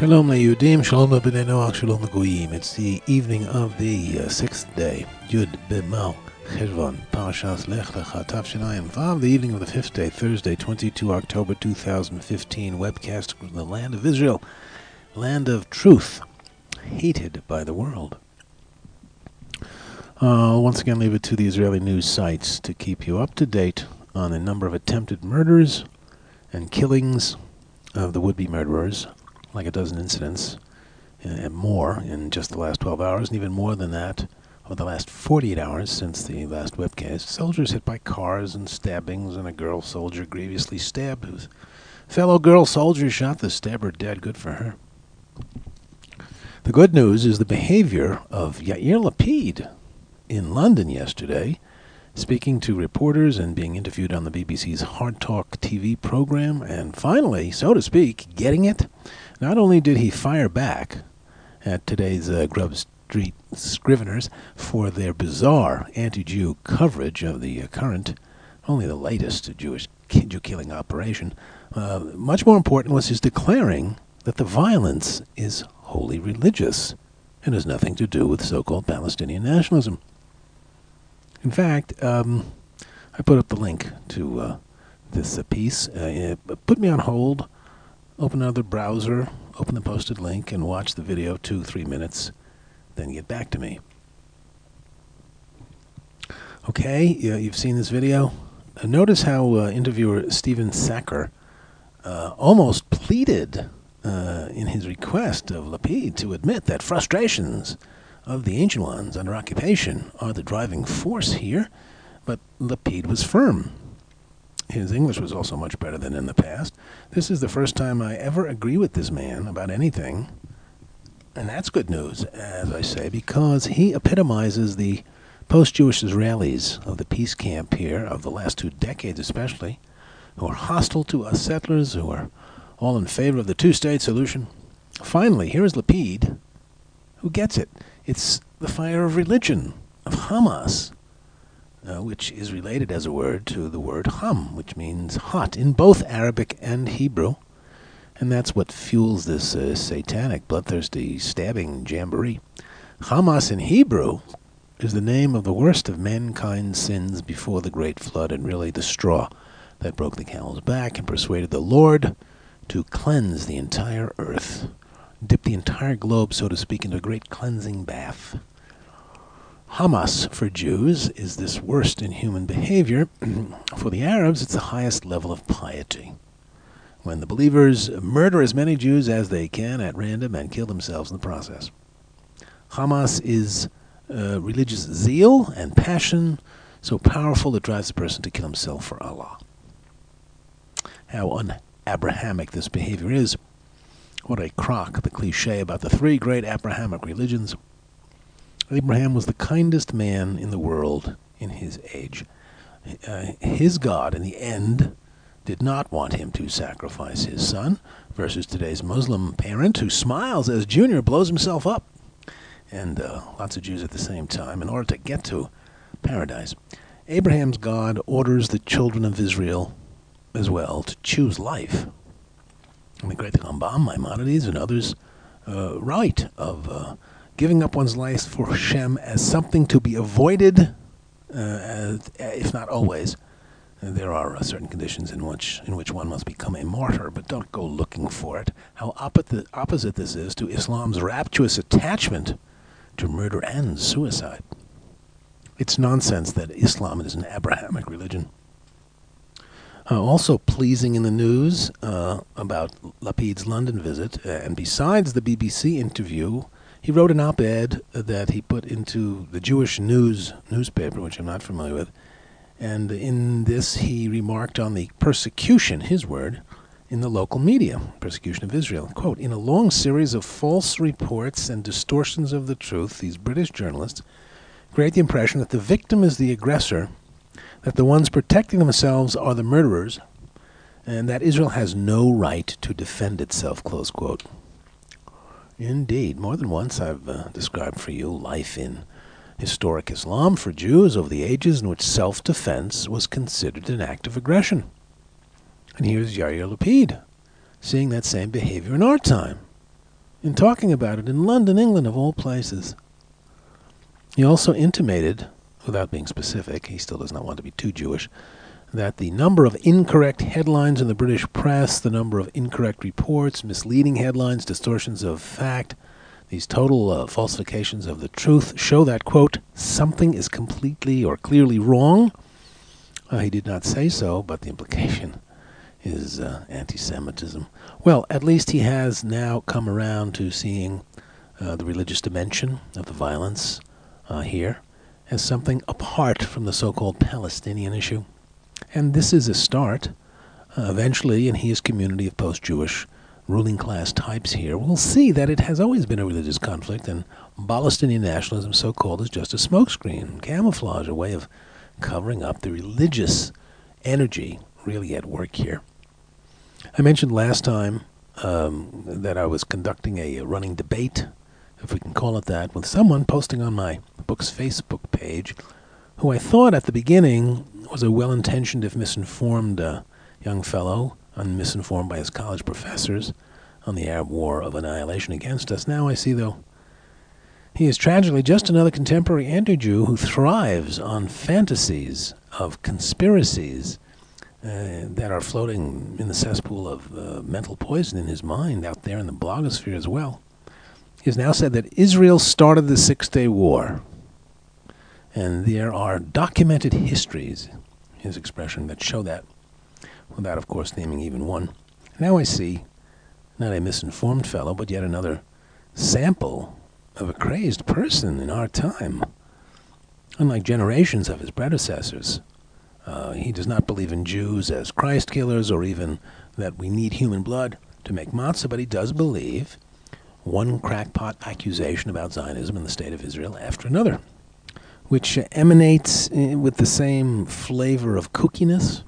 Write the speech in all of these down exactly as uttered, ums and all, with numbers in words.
Shalom leYudim, Shalom leBnei Noach, Shalom leGoyim. It's the evening of the uh, sixth day, Yud B'Mar Cheshvan, Parashas Lech Lecha, Tavshinayim Vav, the evening of the fifth day, Thursday, the twenty-second of October, two thousand fifteen, webcast from the land of Israel, land of truth, hated by the world. Uh, once again, leave it to the Israeli news sites to keep you up to date on the number of attempted murders and killings of the would-be murderers, like a dozen incidents and more in just the last twelve hours, and even more than that over the last forty-eight hours since the last webcast. Soldiers hit by cars and stabbings, and a girl soldier grievously stabbed, whose fellow girl soldier shot the stabber dead. Good for her. The good news is the behavior of Yair Lapid in London yesterday, speaking to reporters and being interviewed on the B B C's Hard Talk T V program, and finally, so to speak, getting it. Not only did he fire back at today's uh, Grub Street Scriveners for their bizarre anti-Jew coverage of the uh, current, only the latest Jewish Jew-killing operation, uh, much more important was his declaring that the violence is wholly religious and has nothing to do with so-called Palestinian nationalism. In fact, um, I put up the link to uh, this uh, piece. Uh, it put me on hold. Open another browser, open the posted link, and watch the video two, three minutes, then get back to me. Okay, yeah, you've seen this video. Uh, notice how uh, interviewer Stephen Sacker uh, almost pleaded uh, in his request of Lapid to admit that frustrations of the Ancient Ones under occupation are the driving force here, but Lapid was firm. His English was also much better than in the past. This is the first time I ever agree with this man about anything, and that's good news, as I say, because he epitomizes the post-Jewish Israelis of the peace camp here, of the last two decades especially, who are hostile to us settlers, who are all in favor of the two-state solution. Finally, here is Lapid, who gets it. It's the fire of religion, of Hamas, Uh, which is related as a word to the word Ham, which means hot in both Arabic and Hebrew. And that's what fuels this uh, satanic, bloodthirsty, stabbing jamboree. Hamas in Hebrew is the name of the worst of mankind's sins before the Great Flood, and really the straw that broke the camel's back and persuaded the Lord to cleanse the entire earth, dip the entire globe, so to speak, into a great cleansing bath. Hamas for Jews is this worst in human behavior. For the Arabs, it's the highest level of piety, when the believers murder as many Jews as they can at random and kill themselves in the process. Hamas is uh, religious zeal and passion so powerful it drives a person to kill himself for Allah. How un-Abrahamic this behavior is. What a crock, the cliche about the three great Abrahamic religions. Abraham was the kindest man in the world in his age. Uh, his God, in the end, did not want him to sacrifice his son, versus today's Muslim parent who smiles as Junior blows himself up, and uh, lots of Jews at the same time, in order to get to paradise. Abraham's God orders the children of Israel as well to choose life. And the great Rambam, Maimonides, and others uh, write of Uh, giving up one's life for Hashem as something to be avoided, uh, as, if not always. Uh, there are uh, certain conditions in which in which one must become a martyr, but don't go looking for it. How opposite, opposite this is to Islam's rapturous attachment to murder and suicide. It's nonsense that Islam is an Abrahamic religion. Uh, also pleasing in the news uh, about Lapid's London visit, uh, and besides the B B C interview, he wrote an op-ed that he put into the Jewish News newspaper, which I'm not familiar with, and in this he remarked on the persecution, his word, in the local media, persecution of Israel. Quote, in a long series of false reports and distortions of the truth, these British journalists create the impression that the victim is the aggressor, that the ones protecting themselves are the murderers, and that Israel has no right to defend itself, close quote. Indeed, more than once I've uh, described for you life in historic Islam for Jews over the ages in which self-defense was considered an act of aggression. And here's Yair Lapid, seeing that same behavior in our time. in talking about it in London, England, of all places. He also intimated, without being specific, he still does not want to be too Jewish, that the number of incorrect headlines in the British press, the number of incorrect reports, misleading headlines, distortions of fact, these total uh, falsifications of the truth show that, quote, something is completely or clearly wrong. Uh, he did not say so, but the implication is uh, anti-Semitism. Well, at least he has now come around to seeing uh, the religious dimension of the violence uh, here as something apart from the so-called Palestinian issue. And this is a start. Uh, eventually, in his community of post-Jewish ruling class types here, we'll see that it has always been a religious conflict, and Palestinian nationalism, so-called, is just a smokescreen, camouflage, a way of covering up the religious energy really at work here. I mentioned last time um, that I was conducting a, a running debate, if we can call it that, with someone posting on my book's Facebook page, who I thought at the beginning was a well-intentioned, if misinformed, uh, young fellow, unmisinformed by his college professors on the Arab war of annihilation against us. Now I see, though, he is tragically just another contemporary anti-Jew who thrives on fantasies of conspiracies uh, that are floating in the cesspool of uh, mental poison in his mind out there in the blogosphere as well. He has now said that Israel started the Six-Day War. And there are documented histories, his expression, that show that, without, of course, naming even one. Now I see not a misinformed fellow, but yet another sample of a crazed person in our time. Unlike generations of his predecessors, uh, he does not believe in Jews as Christ killers or even that we need human blood to make matzah, but he does believe one crackpot accusation about Zionism in the state of Israel after another, which uh, emanates uh, with the same flavor of kookiness.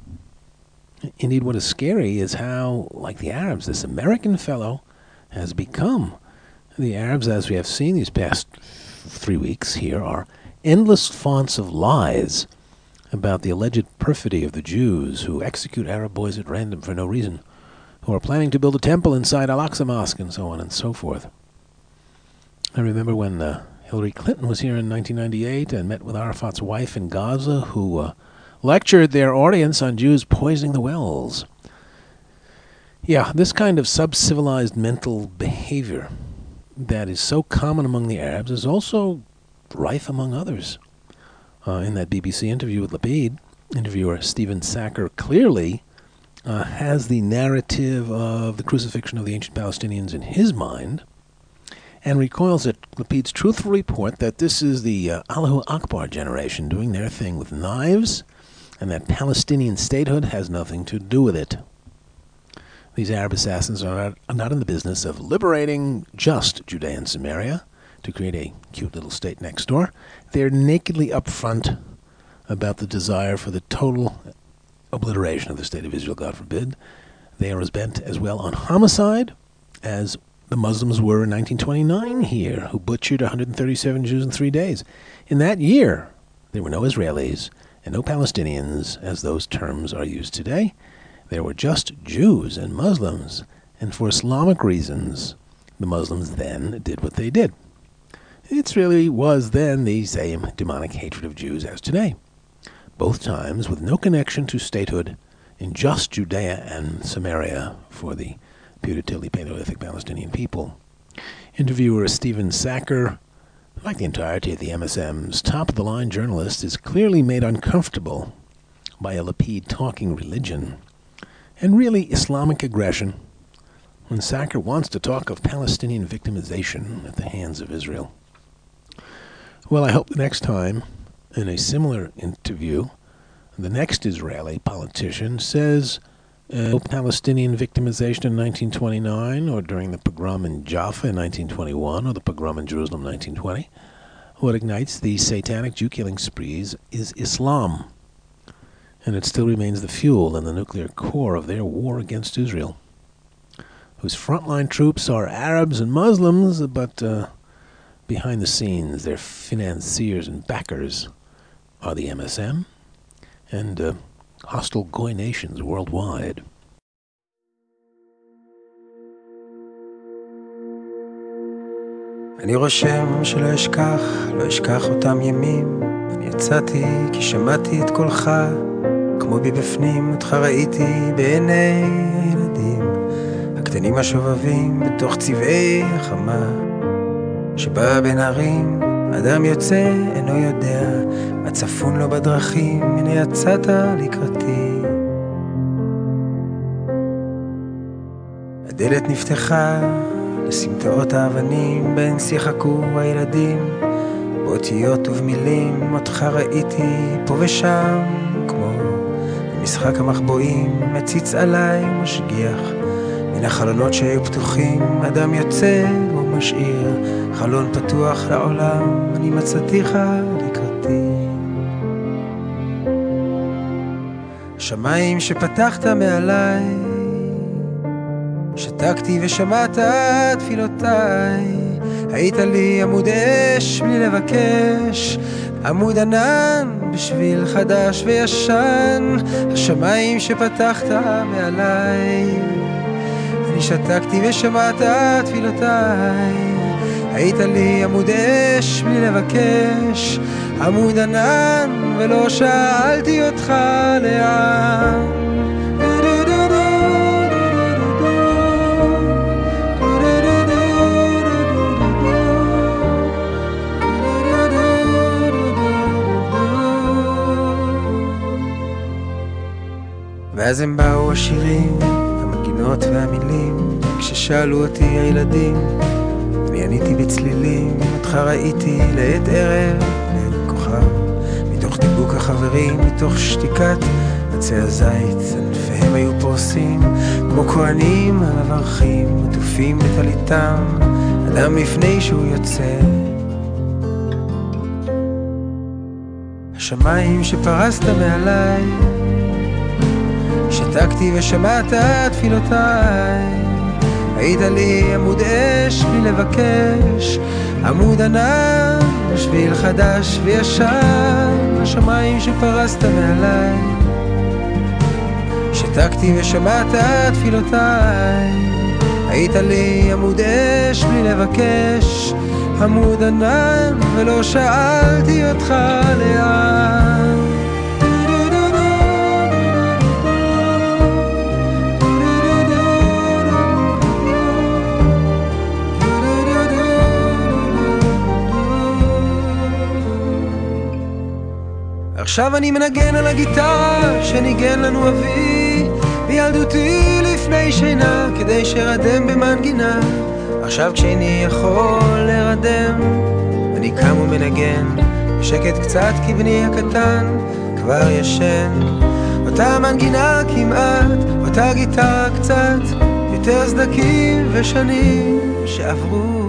Indeed, what is scary is how, like the Arabs, this American fellow has become. The Arabs, as we have seen these past three weeks here, are endless fonts of lies about the alleged perfidy of the Jews who execute Arab boys at random for no reason, who are planning to build a temple inside Al-Aqsa Mosque, and so on and so forth. I remember when uh, Hillary Clinton was here in nineteen ninety-eight and met with Arafat's wife in Gaza, who uh, lectured their audience on Jews poisoning the wells. Yeah, this kind of sub-civilized mental behavior that is so common among the Arabs is also rife among others. Uh, in that B B C interview with Lapid, interviewer Stephen Sacker clearly uh, has the narrative of the crucifixion of the ancient Palestinians in his mind, and recoils at Lapid's truthful report that this is the uh, Allahu Akbar generation doing their thing with knives, and that Palestinian statehood has nothing to do with it. These Arab assassins are not, are not in the business of liberating just Judea and Samaria to create a cute little state next door. They're nakedly upfront about the desire for the total obliteration of the state of Israel, God forbid. They are as bent as well on homicide as the Muslims were in nineteen twenty-nine here, who butchered one hundred thirty-seven Jews in three days. In that year, there were no Israelis and no Palestinians, as those terms are used today. There were just Jews and Muslims, and for Islamic reasons, the Muslims then did what they did. It really was then the same demonic hatred of Jews as today, both times with no connection to statehood in just Judea and Samaria for the putatively Paleolithic Palestinian people. Interviewer Stephen Sacker, like the entirety of the M S M's top-of-the-line journalist, is clearly made uncomfortable by a Lapid talking religion and really Islamic aggression when Sacker wants to talk of Palestinian victimization at the hands of Israel. Well, I hope the next time, in a similar interview, the next Israeli politician says uh, Palestinian victimization in nineteen twenty-nine, or during the pogrom in Jaffa in nineteen twenty-one, or the pogrom in Jerusalem in nineteen twenty. What ignites these satanic Jew-killing sprees is Islam, and it still remains the fuel and the nuclear core of their war against Israel, whose frontline troops are Arabs and Muslims, but uh, behind the scenes, their financiers and backers are the M S M and uh, hostile Goy nations worldwide. אני רושם שלא אשכח, לא אשכח אותם ימים. אני יצאתי כי שמעתי את קולך, כמו בי בפנים אותך ראיתי בעיני הילדים הקטנים השובבים בתוך צבעי החמה, שבא בין הרים אדם יוצא אינו יודע מה צפון לו בדרכים. הנה יצאת לקראתי, הדלת נפתחה לסמטאות האבנים בהן שיחקו הילדים, באותיות ובמילים אותך ראיתי פה ושם, כמו במשחק המחבואים מציץ עליי ומשגיח מן החלונות שהיו פתוחים. אדם יוצא ומשאיר חלון פתוח לעולם. אני מצאתיך לקראתי, שמיים שפתחת מעליי, שתקתי ושמעת תפילותיי. היית לי עמוד אש בלי לבקש, עמוד ענן בשביל חדש וישן. השמיים שפתחת מעליי, אני שתקתי ושמעת תפילותיי. היית לי עמוד אש בלי לבקש, עמוד ענן ולא שאלתי אותך לאן. ואז הם באו השירים, המנגינות והמילים, כששאלו אותי הילדים, אני עניתי בצלילים. אותך ראיתי לעת ערב, לעת כוכב, מתוך דיבוק החברים, מתוך שתיקת עצי הזית. ענפיהם היו פורסים כמו כהנים המברכים, עטופים בטליתם אדם לפני שהוא יוצא. השמיים שפרסת מעליי, שתקתי ושמעת תפילותיי. היית לי עמוד אש בלי לבקש, עמוד ענן בשביל חדש וישן. השמיים שפרסת מעליי, שתקתי ושמעת תפילותיי. היית לי עמוד אש בלי לבקש, עמוד ענן ולא שאלתי אותך לאן. עכשיו אני מנגן על הגיטרה שניגן לנו אבי בילדותי לפני שינה, כדי שרדם במנגינה. עכשיו כשאני יכול לרדם, אני קם ומנגן בשקט קצת, כי בני הקטן כבר ישן. אותה מנגינה כמעט, אותה גיטרה קצת יותר סדקים ושנים שעברו.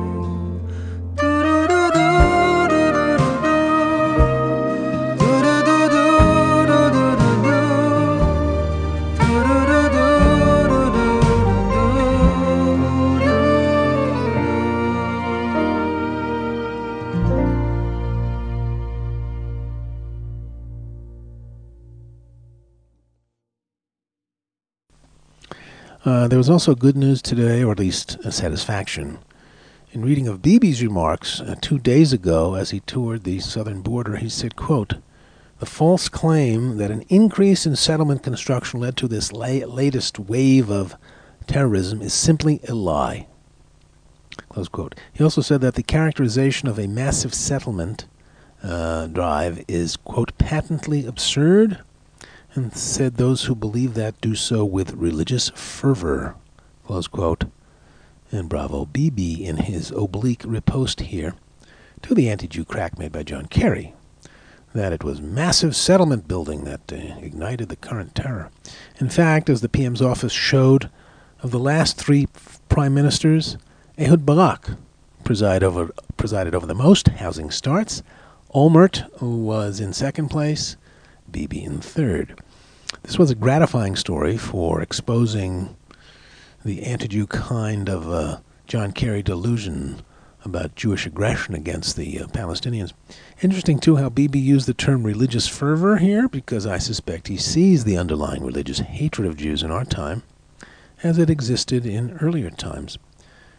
Uh, there was also good news today, or at least a satisfaction. In reading of Bibi's remarks uh, two days ago as he toured the southern border, he said, quote, "The false claim that an increase in settlement construction led to this la- latest wave of terrorism is simply a lie." Close quote. He also said that the characterization of a massive settlement uh, drive is, quote, "patently absurd," and said those who believe that do so with religious fervor, close quote. And bravo Bibi in his oblique riposte here to the anti-Jew crack made by John Kerry, that it was massive settlement building that uh, ignited the current terror. In fact, as the P M's office showed, of the last three prime ministers, Ehud Barak presided over, presided over the most housing starts. Olmert was in second place, Bibi in third. This was a gratifying story for exposing the anti-Jew kind of uh, John Kerry delusion about Jewish aggression against the uh, Palestinians. Interesting, too, how Bibi used the term religious fervor here, because I suspect he sees the underlying religious hatred of Jews in our time as it existed in earlier times.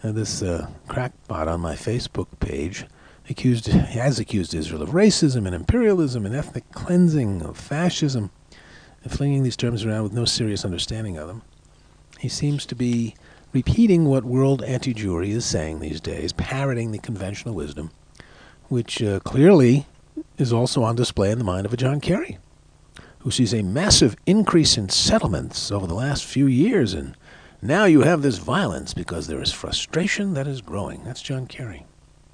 Uh, this uh, crackpot on my Facebook page accused has accused Israel of racism and imperialism and ethnic cleansing, of fascism, and flinging these terms around with no serious understanding of them. He seems to be repeating what world anti-Jewry is saying these days, parroting the conventional wisdom, which uh, clearly is also on display in the mind of a John Kerry, who sees a massive increase in settlements over the last few years, and now you have this violence because there is frustration that is growing. That's John Kerry.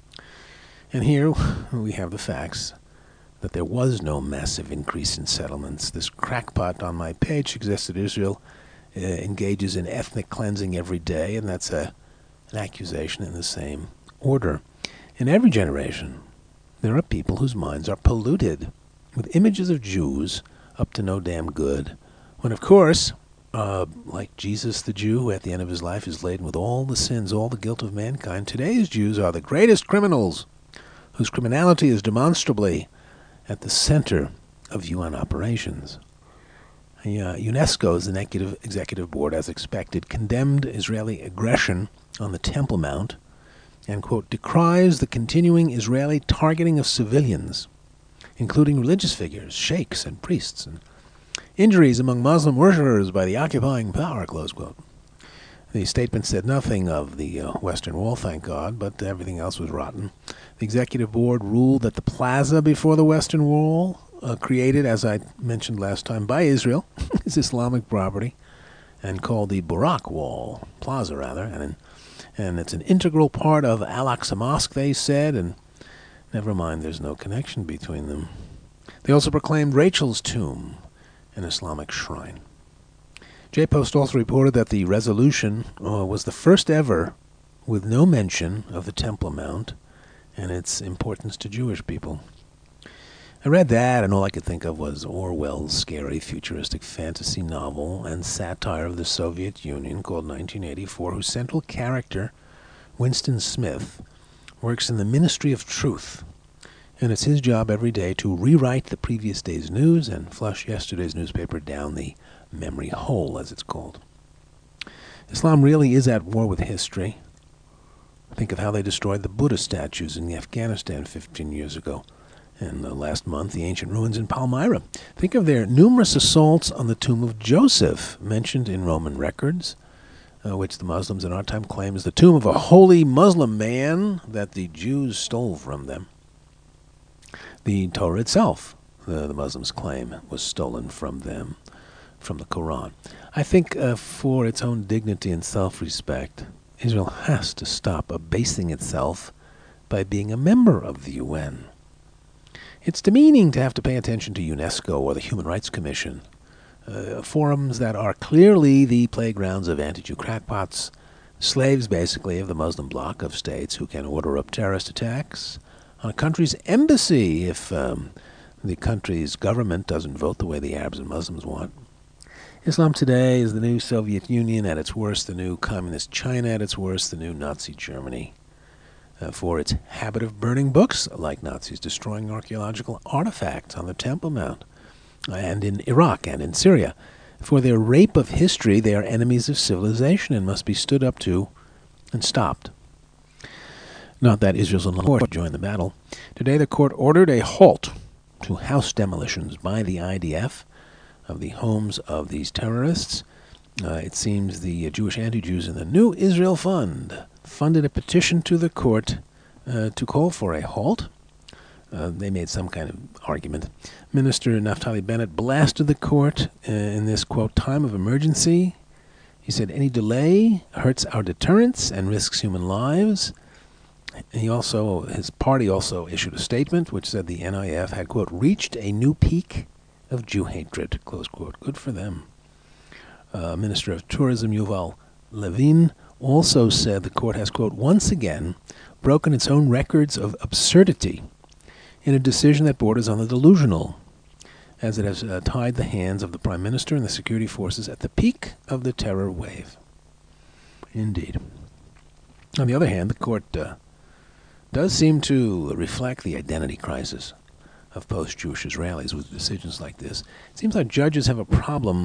And here we have the facts that there was no massive increase in settlements. This crackpot on my page suggests that Israel uh, engages in ethnic cleansing every day, and that's a, an accusation in the same order. In every generation, there are people whose minds are polluted with images of Jews up to no damn good, when, of course, uh, like Jesus the Jew, who at the end of his life is laden with all the sins, all the guilt of mankind, today's Jews are the greatest criminals, whose criminality is demonstrably at the center of U N operations. The, uh, UNESCO's executive, executive board, as expected, condemned Israeli aggression on the Temple Mount and, quote, decries the continuing Israeli targeting of civilians, including religious figures, sheikhs, and priests, and injuries among Muslim worshippers by the occupying power, close quote. The statement said nothing of the uh, Western Wall, thank God, but everything else was rotten. The executive board ruled that the plaza before the Western Wall, uh, created, as I mentioned last time, by Israel, is Islamic property, and called the Barak Wall, plaza rather, and, and it's an integral part of Al-Aqsa Mosque, they said, and never mind, there's no connection between them. They also proclaimed Rachel's tomb an Islamic shrine. J-Post also reported that the resolution uh, was the first ever with no mention of the Temple Mount and its importance to Jewish people. I read that, and all I could think of was Orwell's scary futuristic fantasy novel and satire of the Soviet Union called nineteen eighty-four, whose central character, Winston Smith, works in the Ministry of Truth, and it's his job every day to rewrite the previous day's news and flush yesterday's newspaper down the memory hole, as it's called. Islam really is at war with history. Think of how they destroyed the Buddha statues in Afghanistan fifteen years ago, and uh, last month the ancient ruins in Palmyra. Think of their numerous assaults on the tomb of Joseph, mentioned in Roman records, Uh, which the Muslims in our time claim is the tomb of a holy Muslim man that the Jews stole from them. The Torah itself, the, the Muslims claim, was stolen from them, from the Quran. I think uh, for its own dignity and self-respect, Israel has to stop abasing itself by being a member of the U N. It's demeaning to have to pay attention to UNESCO or the Human Rights Commission, Uh, forums that are clearly the playgrounds of anti-Jew crackpots, slaves basically of the Muslim bloc of states who can order up terrorist attacks on a country's embassy if um, the country's government doesn't vote the way the Arabs and Muslims want. Islam today is the new Soviet Union at its worst, the new communist China at its worst, the new Nazi Germany. Uh, for its habit of burning books, like Nazis destroying archaeological artifacts on the Temple Mount, and in Iraq and in Syria. For their rape of history, they are enemies of civilization and must be stood up to and stopped. Not that Israel's on the court to join the battle. Today the court ordered a halt to house demolitions by the I D F of the homes of these terrorists. Uh, it seems the uh, Jewish anti-Jews in the New Israel Fund funded a petition to the court uh, to call for a halt. Uh, they made some kind of argument. Minister Naftali Bennett blasted the court uh, in this, quote, time of emergency. He said any delay hurts our deterrence and risks human lives. He also, his party also issued a statement which said the N I F had, quote, reached a new peak of Jew hatred, close quote. Good for them. Uh, Minister of Tourism Yuval Levin also said the court has, quote, once again broken its own records of absurdity in a decision that borders on the delusional, as it has uh, tied the hands of the Prime Minister and the security forces at the peak of the terror wave. Indeed. On the other hand, the court uh, does seem to reflect the identity crisis of post-Jewish Israelis with decisions like this. It seems like judges have a problem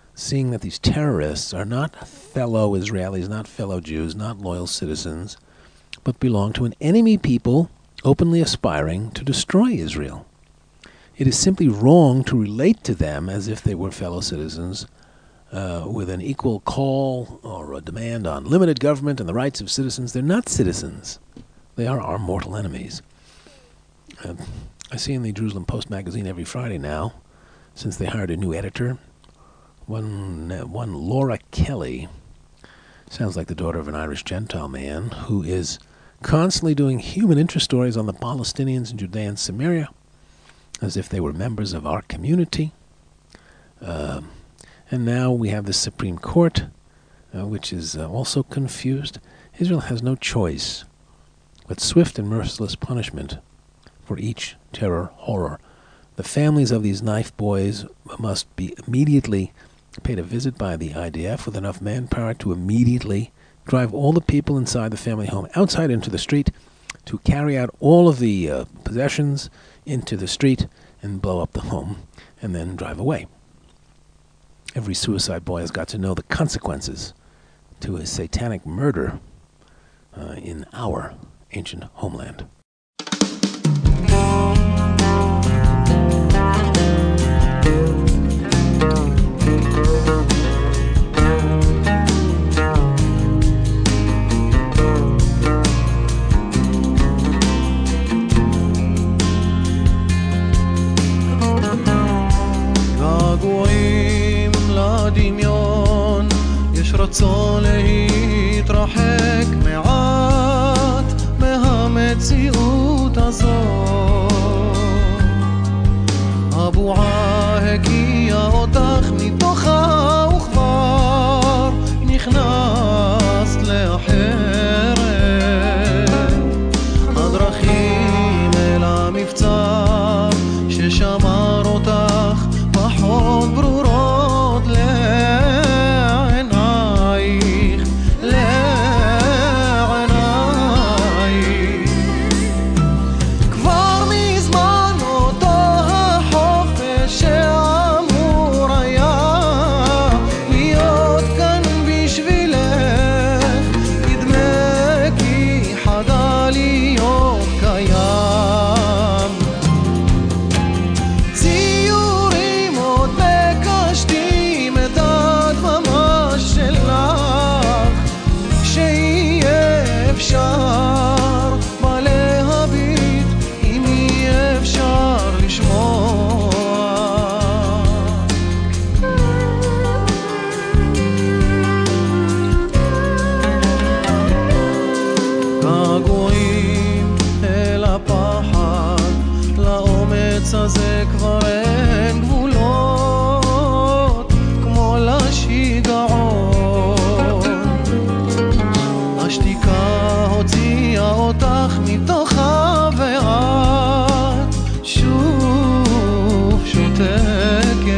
seeing that these terrorists are not fellow Israelis, not fellow Jews, not loyal citizens, but belong to an enemy people openly aspiring to destroy Israel. It is simply wrong to relate to them as if they were fellow citizens uh, with an equal call or a demand on limited government and the rights of citizens. They're not citizens. They are our mortal enemies. Uh, I see in the Jerusalem Post magazine every Friday now, since they hired a new editor, one, uh, one Laura Kelly, sounds like the daughter of an Irish Gentile man, who is constantly doing human interest stories on the Palestinians in Judea and Samaria, as if they were members of our community. Uh, and now we have the Supreme Court, uh, which is uh, also confused. Israel has no choice but swift and merciless punishment for each terror horror. The families of these knife boys must be immediately paid a visit by the I D F with enough manpower to immediately drive all the people inside the family home outside into the street, to carry out all of the uh, possessions into the street and blow up the home, and then drive away. Every suicide boy has got to know the consequences to a satanic murder uh, in our ancient homeland. געגועים לדמיון, יש רצון להתרחק מעט מהמציאות הזאת. הבועה הגיעה אותך מתוכה וכבר נכנסת לאחרת. הדרכים אל המבצר ששמר אותך פחות ברורות לעינייך, לעינייך. כבר מזמן אותו החופש שאמור היה להיות כאן בשבילך, נדמה כי חדל להיות קיים. אפשר מה להביט אם אי אפשר לשמוע. געגועים אל הפחד, לאומץ הזה כבר אין גבולות כמו לשיגעון. השתיקה הוציאה אותך מתוכה ואת שוב שותקת.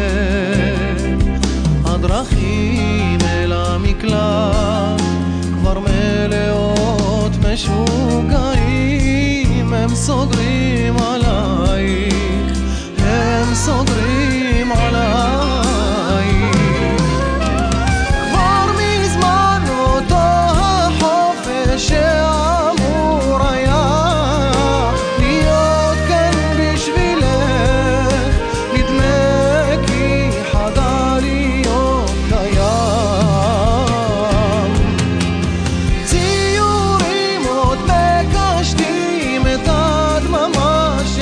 הדרכים אל המקלט כבר מלאות משוגעים, הם סוגרים עלייך, הם סוגרים עלייך. שאמור היה להיות כאן בשבילך, נדמה כי חדל להיות קיים. ציורים עוד מקשטים את הדממה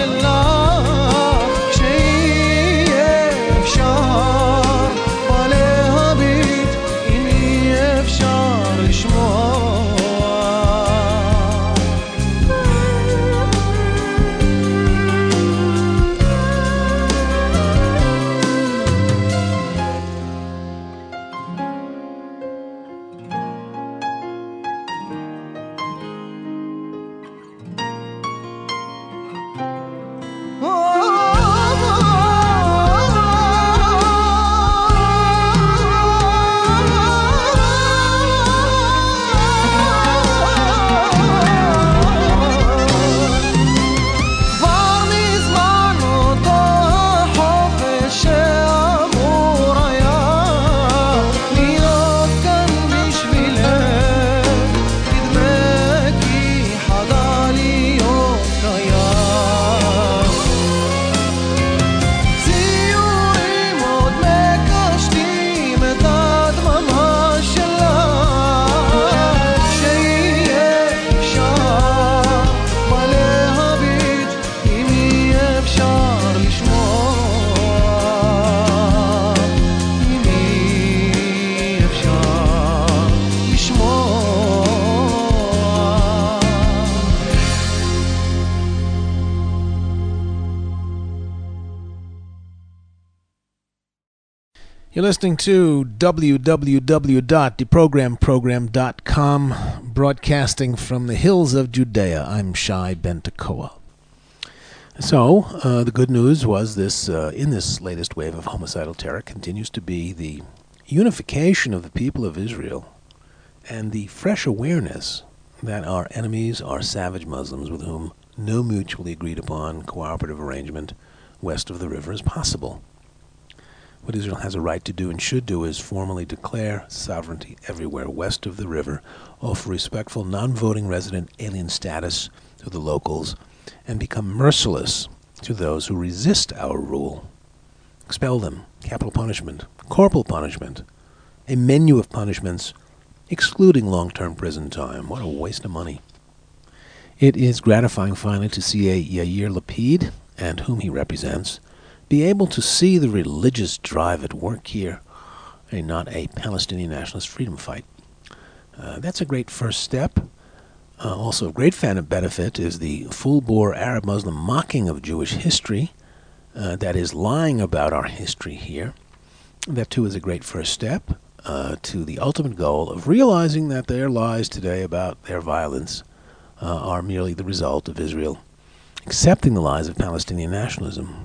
You're listening to w w w dot deprogram program dot com, broadcasting from the hills of Judea. I'm Shai Ben Tekoa. So, uh, the good news was this, uh, in this latest wave of homicidal terror, continues to be the unification of the people of Israel and the fresh awareness that our enemies are savage Muslims with whom no mutually agreed upon cooperative arrangement west of the river is possible. What Israel has a right to do and should do is formally declare sovereignty everywhere west of the river, offer respectful non-voting resident alien status to the locals, and become merciless to those who resist our rule. Expel them, capital punishment, corporal punishment, a menu of punishments, excluding long-term prison time. What a waste of money. It is gratifying finally to see a Yair Lapid, and whom he represents, be able to see the religious drive at work here, and not a Palestinian nationalist freedom fight. Uh, that's a great first step. Uh, also, a great fan of benefit is the full-bore Arab-Muslim mocking of Jewish history uh, that is lying about our history here. That, too, is a great first step uh, to the ultimate goal of realizing that their lies today about their violence uh, are merely the result of Israel accepting the lies of Palestinian nationalism.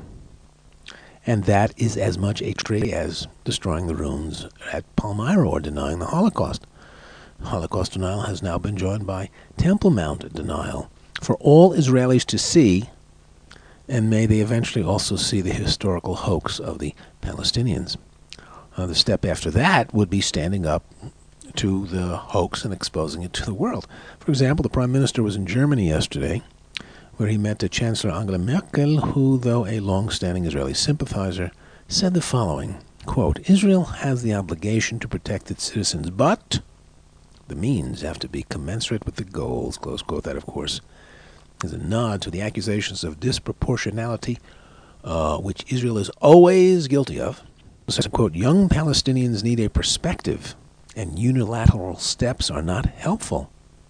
And that is as much a trait as destroying the ruins at Palmyra or denying the Holocaust. Holocaust denial has now been joined by Temple Mount denial for all Israelis to see, and may they eventually also see the historical hoax of the Palestinians. Uh, the step after that would be standing up to the hoax and exposing it to the world. For example, the Prime Minister was in Germany yesterday, where he met Chancellor Angela Merkel, who, though a long-standing Israeli sympathizer, said the following, quote, Israel has the obligation to protect its citizens, but the means have to be commensurate with the goals, close quote. That, of course, is a nod to the accusations of disproportionality, uh, which Israel is always guilty of. Says, quote, young Palestinians need a perspective, and unilateral steps are not helpful.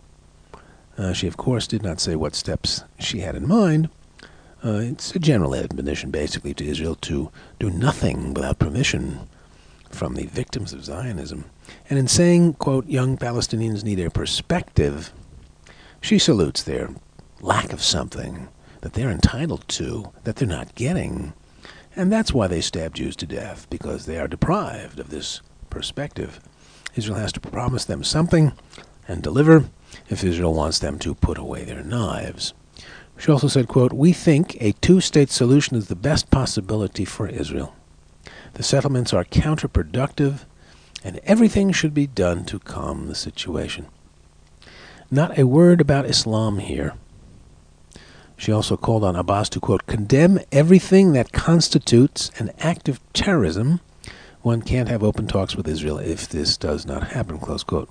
Uh, she, of course, did not say what steps she had in mind. Uh, it's a general admonition, basically, to Israel to do nothing without permission from the victims of Zionism. And in saying, quote, young Palestinians need a perspective, she salutes their lack of something that they're entitled to, that they're not getting. And that's why they stab Jews to death, because they are deprived of this perspective. Israel has to promise them something and deliver if Israel wants them to put away their knives. She also said, quote, we think a two-state solution is the best possibility for Israel. The settlements are counterproductive, and everything should be done to calm the situation. Not a word about Islam here. She also called on Abbas to, quote, condemn everything that constitutes an act of terrorism. One can't have open talks with Israel if this does not happen, close quote.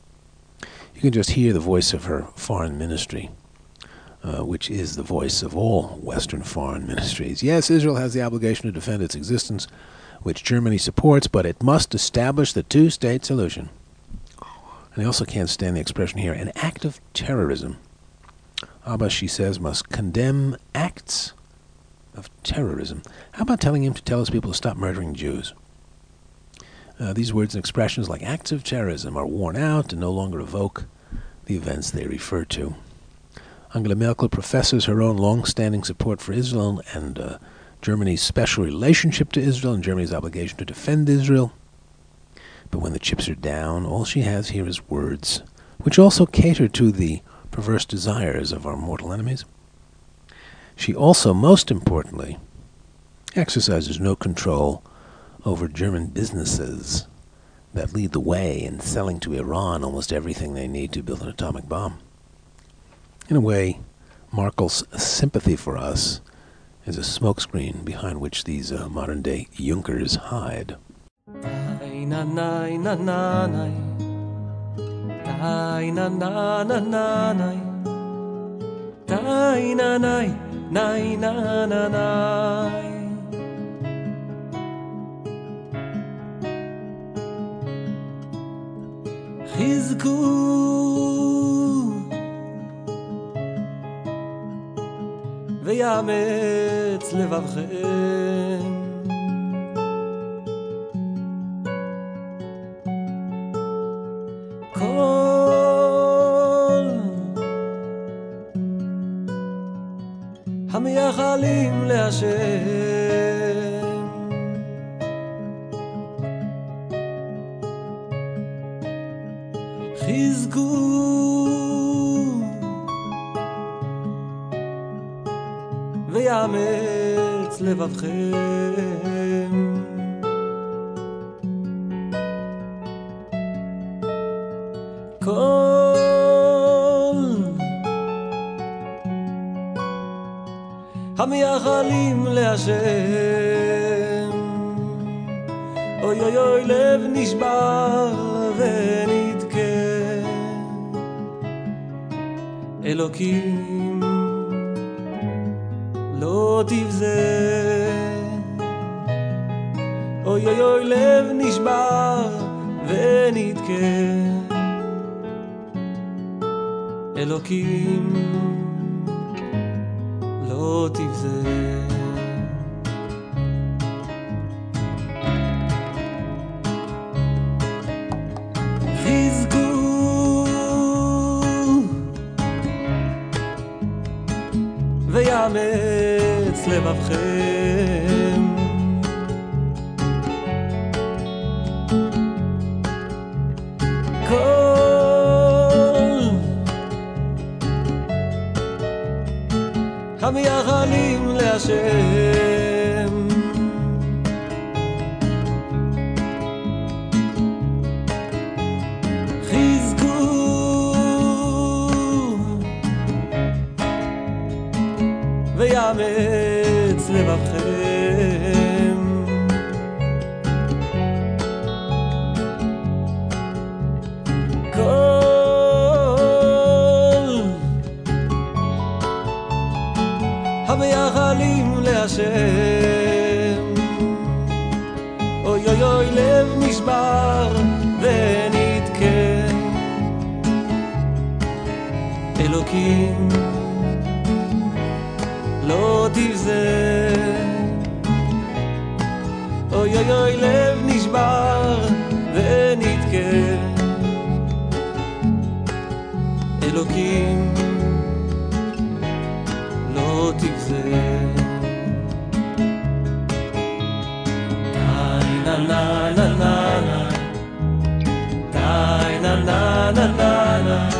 You can just hear the voice of her foreign ministry, uh, which is the voice of all Western foreign ministries. Yes, Israel has the obligation to defend its existence, which Germany supports, but it must establish the two-state solution. And I also can't stand the expression here, an act of terrorism. Abbas, she says, must condemn acts of terrorism. How about telling him to tell his people to stop murdering Jews? Uh, these words and expressions like acts of terrorism are worn out and no longer evoke the events they refer to. Angela Merkel professes her own long-standing support for Israel and uh, Germany's special relationship to Israel and Germany's obligation to defend Israel. But when the chips are down, all she has here is words, which also cater to the perverse desires of our mortal enemies. She also, most importantly, exercises no control over German businesses that lead the way in selling to Iran almost everything they need to build an atomic bomb. In a way, Merkel's sympathy for us is a smokescreen behind which these uh, modern-day Junkers hide. חזקו ויאמץ לבבכם המייחלים להשם. חזקו ויאמץ לבבכם, כל המייחלים להשם. אוי אוי אוי לב נשבר ונדכה, אלוקים לא תבזה. אוי אוי אוי לב נשבר ונדכה, אלוקים לא תבזה. חזקו ויאמץ לבבכם, כל המייחלים להשם. חזקו ויאמץ לבבכם, כל המייחלים להשם. אוי אוי אוי לב נשבר ונדכה, אלוקים לא תבזה. אוי אוי אוי לב נשבר ונדכה, אלוקים לא תבזה. די נה נה נה נה נה, די נה נה נה נה נה,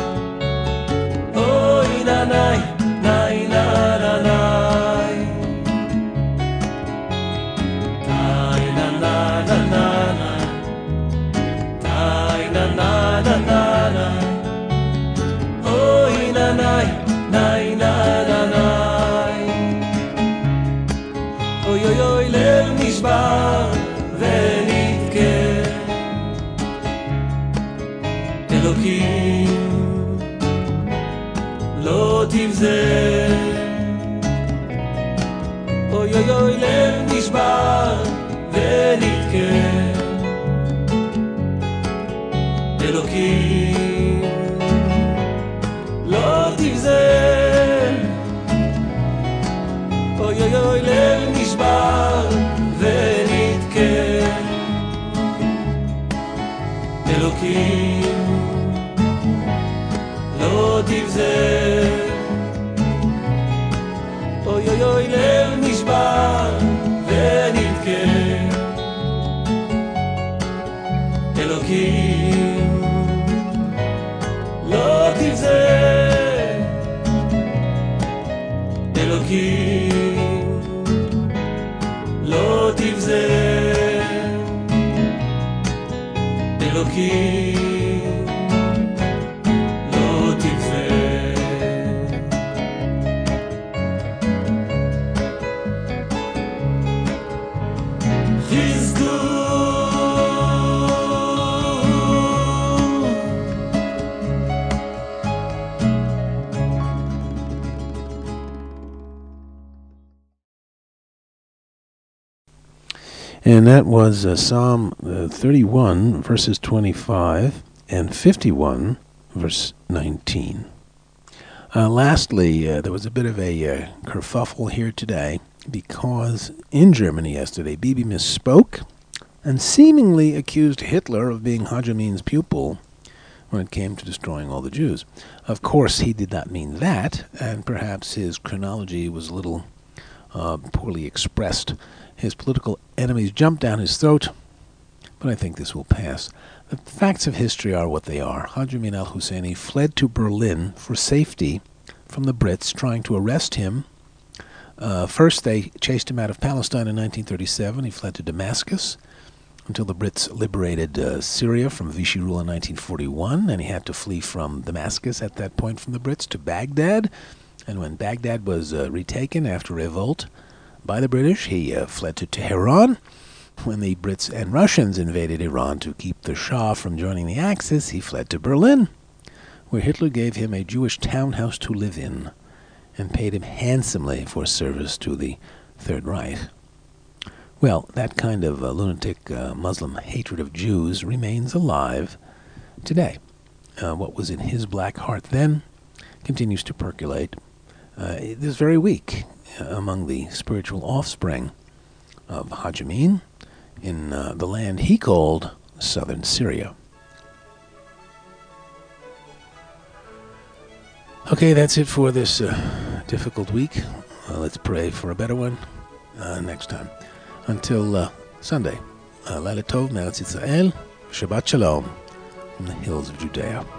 אוי נה נה נה נה נה נה, די נה נה נה נה נה, די נה נה נה נה נה, אוי נה נה נה נה נה נה, אוי אוי אוי לב נשבר ונדכה, אלוקים לא תבזה. אוי אוי אוי לב נשבר ונדכה, אלוקים לא תבזה. אוי אוי אוי לב נשבר ונדכה, אלוקים לא תבזה. אוי אוי אוי לב נשבר ונדכה, אלוקים לא תבזה. אלוקים לא תבזה, אלוקים לא תבזה. חזקו And that was uh, Psalm uh, thirty-one, verses twenty-five, and fifty-one, verse nineteen. Uh, lastly, uh, there was a bit of a uh, kerfuffle here today, because in Germany yesterday, Bibi misspoke and seemingly accused Hitler of being Haj Amin's pupil when it came to destroying all the Jews. Of course, he did not mean that, and perhaps his chronology was a little uh, poorly expressed. His political enemies jumped down his throat, but I think this will pass. The facts of history are what they are. Haj Amin al-Husseini fled to Berlin for safety from the Brits trying to arrest him. Uh, first, they chased him out of Palestine in nineteen thirty-seven. He fled to Damascus until the Brits liberated uh, Syria from Vichy rule in nineteen forty-one, and he had to flee from Damascus at that point from the Brits to Baghdad. And when Baghdad was uh, retaken after revolt by the British, he uh, fled to Tehran. When the Brits and Russians invaded Iran to keep the Shah from joining the Axis, he fled to Berlin, where Hitler gave him a Jewish townhouse to live in and paid him handsomely for service to the Third Reich. Well, that kind of uh, lunatic uh, Muslim hatred of Jews remains alive today. Uh, what was in his black heart then continues to percolate uh, this very week uh, among the spiritual offspring of Haj Amin in uh, the land he called southern Syria. Okay, that's it for this uh, difficult week. Uh, let's pray for a better one uh, next time. Until uh, Sunday, uh, Laila Tov, Meretz Yisrael, Shabbat Shalom from the hills of Judea.